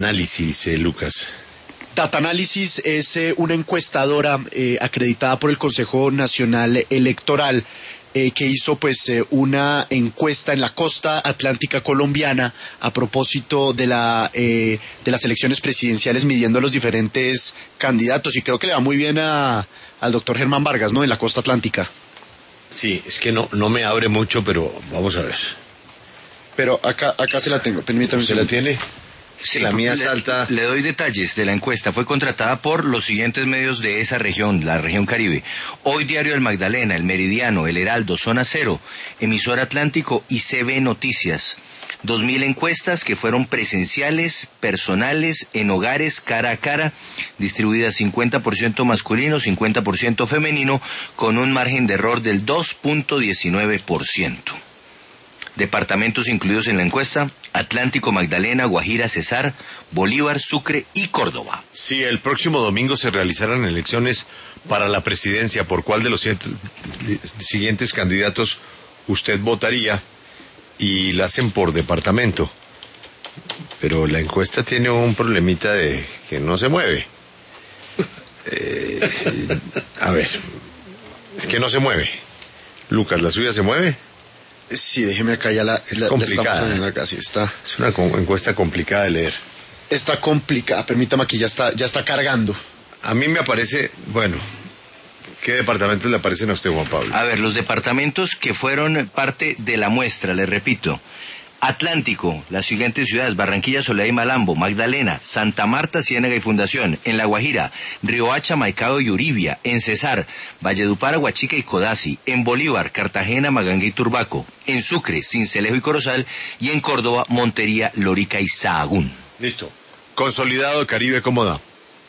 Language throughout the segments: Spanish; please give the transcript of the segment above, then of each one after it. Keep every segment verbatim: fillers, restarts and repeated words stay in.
Análisis, eh, Lucas. Data Analysis es eh, una encuestadora eh, acreditada por el Consejo Nacional Electoral eh, que hizo pues eh, una encuesta en la costa atlántica colombiana a propósito de la eh, de las elecciones presidenciales, midiendo a los diferentes candidatos, y creo que le va muy bien a, al doctor Germán Vargas, ¿no?, en la costa atlántica. Sí, es que no no me abre mucho, pero vamos a ver. Pero acá acá se la tengo, permítame. ¿Se la tiene? Sí, la mía le, salta. Le doy detalles de la encuesta. Fue contratada por los siguientes medios de esa región, la región Caribe: Hoy Diario El Magdalena, El Meridiano, El Heraldo, Zona Cero, Emisor Atlántico y C B Noticias. Dos mil encuestas que fueron presenciales, personales, en hogares, cara a cara, distribuidas cincuenta por ciento masculino, cincuenta por ciento femenino, con un margen de error del dos punto diecinueve por ciento. Departamentos incluidos en la encuesta: Atlántico, Magdalena, Guajira, Cesar, Bolívar, Sucre y Córdoba. Si el próximo domingo se realizaran elecciones para la presidencia, ¿por cuál de los siguientes candidatos usted votaría? Y la hacen por departamento. Pero la encuesta tiene un problemita de que no se mueve. Eh, a ver, es que no se mueve. Lucas, ¿la suya se mueve? Sí, déjeme acá, ya la, es la, complicada. la estamos acá, sí, está. Es una encuesta complicada de leer. Está complicada, permítame, aquí ya está, ya está cargando. A mí me aparece, bueno, ¿qué departamentos le aparecen a usted, Juan Pablo? A ver, los departamentos que fueron parte de la muestra, les repito: Atlántico, las siguientes ciudades: Barranquilla, Soledad y Malambo; Magdalena, Santa Marta, Ciénaga y Fundación; en La Guajira, Riohacha, Maicao y Uribia; en Cesar, Valledupar, Aguachica y Codazzi; en Bolívar, Cartagena, Magangué y Turbaco; en Sucre, Sincelejo y Corozal; y en Córdoba, Montería, Lorica y Sahagún. Listo. Consolidado Caribe, ¿cómo da?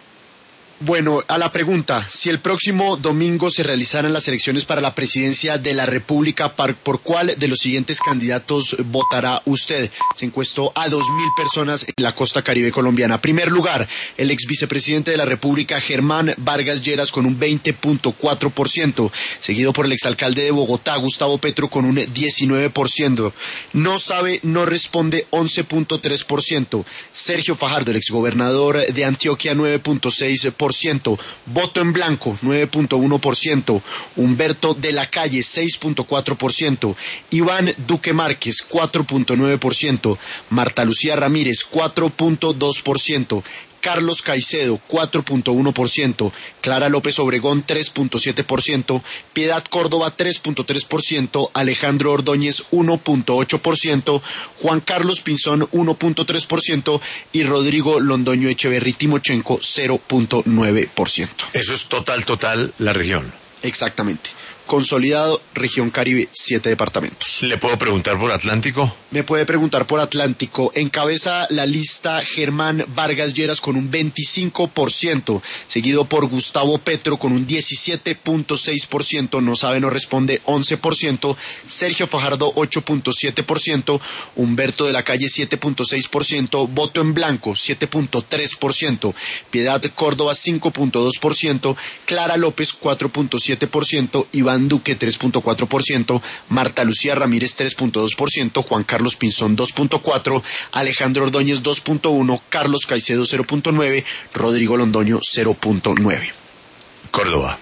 Bueno, a la pregunta, si el próximo domingo se realizaran las elecciones para la presidencia de la República, ¿por cuál de los siguientes candidatos votará usted? Se encuestó a dos mil personas en la costa caribe colombiana. Primer lugar, el ex vicepresidente de la República, Germán Vargas Lleras, con un veinte punto cuatro por ciento, seguido por el exalcalde de Bogotá, Gustavo Petro, con un diecinueve por ciento. No sabe, no responde, once punto tres por ciento. Sergio Fajardo, el exgobernador de Antioquia, nueve punto seis por ciento. Voto en blanco, nueve punto uno por ciento. Humberto de la Calle, seis punto cuatro por ciento. Iván Duque Márquez, cuatro punto nueve por ciento. Marta Lucía Ramírez, cuatro punto dos por ciento. Carlos Caicedo, cuatro punto uno por ciento, Clara López Obregón, tres punto siete por ciento, Piedad Córdoba, tres punto tres por ciento, Alejandro Ordóñez, uno punto ocho por ciento, Juan Carlos Pinzón, uno punto tres por ciento, y Rodrigo Londoño Echeverry Timochenko, cero punto nueve por ciento. Eso es total, total, la región. Exactamente. Consolidado, región Caribe, siete departamentos. ¿Le puedo preguntar por Atlántico? Me puede preguntar por Atlántico. Encabeza la lista Germán Vargas Lleras con un veinticinco por ciento, seguido por Gustavo Petro con un diecisiete punto seis por ciento, no sabe, no responde, once por ciento, Sergio Fajardo, ocho punto siete por ciento, Humberto de la Calle, siete punto seis por ciento, voto en blanco, siete punto tres por ciento, Piedad Córdoba, cinco punto dos por ciento, Clara López, cuatro punto siete por ciento, Iván Duque, tres punto cuatro por ciento, Marta Lucía Ramírez, tres punto dos por ciento, Juan Carlos Pinzón, dos punto cuatro por ciento, Alejandro Ordóñez, dos punto uno por ciento, Carlos Caicedo, cero punto nueve por ciento, Rodrigo Londoño, cero punto nueve por ciento. Córdoba.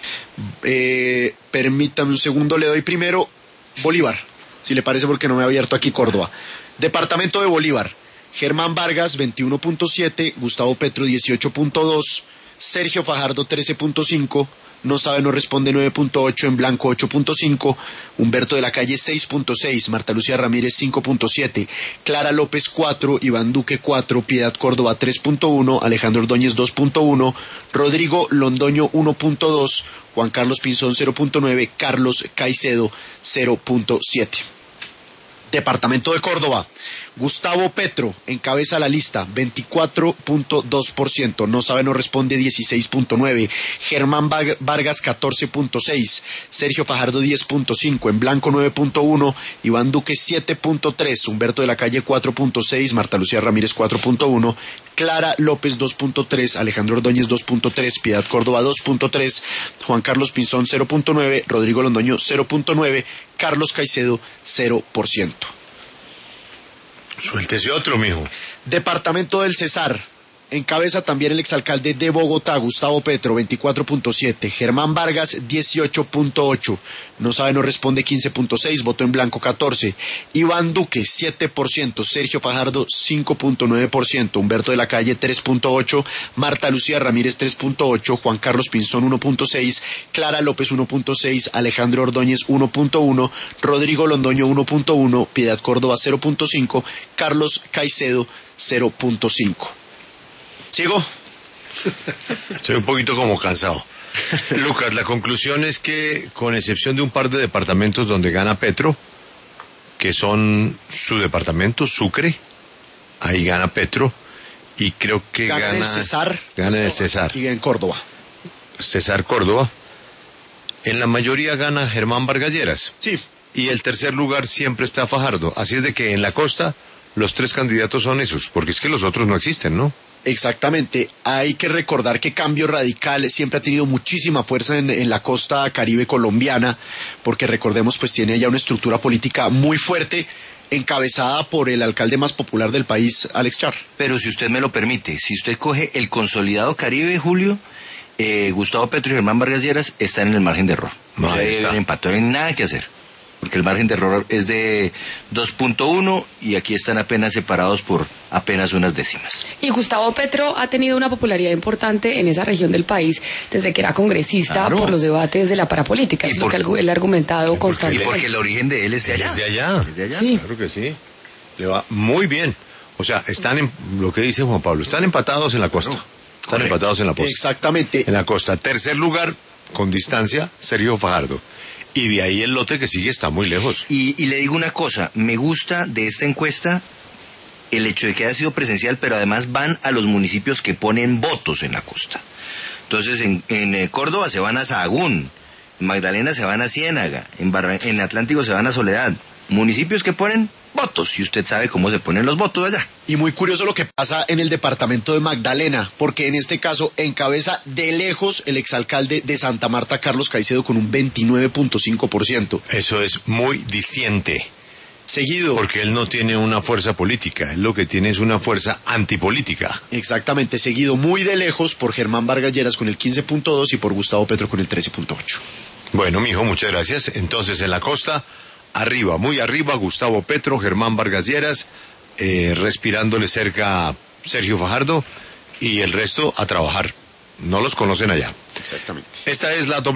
Eh, permítame un segundo, le doy primero Bolívar, si le parece, porque no me ha abierto aquí Córdoba. Departamento de Bolívar: Germán Vargas, veintiuno punto siete, Gustavo Petro, dieciocho punto dos, Sergio Fajardo, trece punto cinco, no sabe, no responde, nueve punto ocho, en blanco, ocho punto cinco, Humberto de la Calle, seis punto seis, Marta Lucía Ramírez, cinco punto siete, Clara López, cuatro, Iván Duque, cuatro, Piedad Córdoba, tres punto uno, Alejandro Ordóñez, dos punto uno, Rodrigo Londoño, uno punto dos, Juan Carlos Pinzón, cero punto nueve, Carlos Caicedo, cero punto siete. Departamento de Córdoba: Gustavo Petro encabeza la lista, veinticuatro punto dos por ciento, no sabe, no responde, dieciséis punto nueve, Germán Vargas, catorce punto seis, Sergio Fajardo, diez punto cinco, en blanco, nueve punto uno, Iván Duque, siete punto tres, Humberto de la Calle, cuatro punto seis, Marta Lucía Ramírez, cuatro punto uno, Clara López, dos punto tres, Alejandro Ordóñez, dos punto tres, Piedad Córdoba, dos punto tres, Juan Carlos Pinzón, cero punto nueve, Rodrigo Londoño, cero punto nueve, Carlos Caicedo, cero por ciento. Suéltese otro, mijo. Departamento del Cesar. Encabeza también el exalcalde de Bogotá, Gustavo Petro, veinticuatro punto siete. Germán Vargas, dieciocho punto ocho. No sabe, no responde, quince punto seis. Voto en blanco, catorce. Iván Duque, siete por ciento. Sergio Fajardo, cinco punto nueve por ciento. Humberto de la Calle, tres punto ocho. Marta Lucía Ramírez, tres punto ocho. Juan Carlos Pinzón, uno punto seis. Clara López, uno punto seis. Alejandro Ordóñez, uno punto uno. Rodrigo Londoño, uno punto uno. Piedad Córdoba, cero punto cinco. Carlos Caicedo, cero punto cinco. ¿Sigo? Estoy un poquito como cansado. Lucas, la conclusión es que, con excepción de un par de departamentos donde gana Petro, que son su departamento, Sucre, ahí gana Petro, y creo que Gana gana... en el Cesar. Gana en el Cesar. Y en Córdoba. Cesar Córdoba. En la mayoría gana Germán Vargas Lleras. Sí. Y el tercer lugar siempre está Fajardo. Así es de que en la costa los tres candidatos son esos, porque es que los otros no existen, ¿no? Exactamente, hay que recordar que Cambio Radical siempre ha tenido muchísima fuerza en, en la costa caribe colombiana, porque recordemos pues tiene ya una estructura política muy fuerte, encabezada por el alcalde más popular del país, Alex Char. Pero si usted me lo permite, si usted coge el consolidado Caribe, Julio, eh, Gustavo Petro y Germán Vargas Lleras están en el margen de error. No, o sea, hay un empate, no hay nada que hacer. Porque el margen de error es de dos punto uno y aquí están apenas separados por apenas unas décimas. Y Gustavo Petro ha tenido una popularidad importante en esa región del país desde que era congresista Claro. por los debates de la parapolítica, Y es por- lo que él ha argumentado Y constantemente. porque el origen de él es de allá. Es de allá. Es de allá. Sí. Claro que sí. Le va muy bien. O sea, están en, lo que dice Juan Pablo, están empatados en la costa. Están Correcto. empatados en la costa. Exactamente. En la costa. Tercer lugar, con distancia, Sergio Fajardo. Y de ahí el lote que sigue está muy lejos. Y, y le digo una cosa, me gusta de esta encuesta el hecho de que haya sido presencial, pero además van a los municipios que ponen votos en la costa. Entonces, en, en eh, Córdoba se van a Sahagún, en Magdalena se van a Ciénaga, en, Barra- en Atlántico se van a Soledad. Municipios que ponen votos, y usted sabe cómo se ponen los votos allá. Y muy curioso lo que pasa en el departamento de Magdalena, porque en este caso encabeza de lejos el exalcalde de Santa Marta, Carlos Caicedo, con un veintinueve punto cinco por ciento. Eso es muy diciente, Seguido, porque él no tiene una fuerza política, él lo que tiene es una fuerza antipolítica. exactamente, seguido muy de lejos por Germán Vargas Lleras con el quince punto dos y por Gustavo Petro con el trece punto ocho. Bueno, mijo, muchas gracias. Entonces, en la costa, arriba, muy arriba, Gustavo Petro, Germán Vargas Lleras, eh, respirándole cerca a Sergio Fajardo, y el resto a trabajar. No los conocen allá. Exactamente. Esta es la